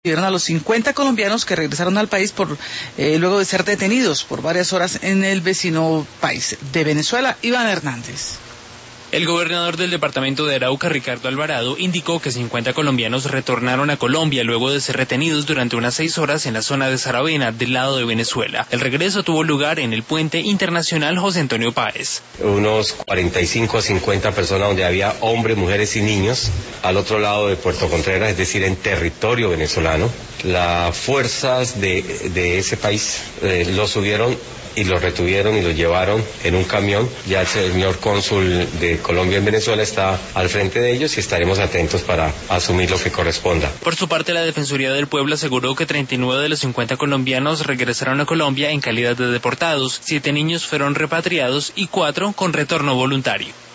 Dieron a los 50 colombianos que regresaron al país luego de ser detenidos por varias horas en el vecino país de Venezuela. Iván Hernández. El gobernador del departamento de Arauca, Ricardo Alvarado, indicó que 50 colombianos retornaron a Colombia luego de ser retenidos durante unas 6 horas en la zona de Saravena, del lado de Venezuela. El regreso tuvo lugar en el puente internacional José Antonio Páez. Unos 45 a 50 personas donde había hombres, mujeres y niños al otro lado de Puerto Contreras, es decir, en territorio venezolano. Las fuerzas de ese país los subieron y los retuvieron y los llevaron en un camión. Ya el señor cónsul de Colombia en Venezuela está al frente de ellos y estaremos atentos para asumir lo que corresponda. Por su parte, la Defensoría del Pueblo aseguró que 39 de los 50 colombianos regresaron a Colombia en calidad de deportados, 7 niños fueron repatriados y 4 con retorno voluntario.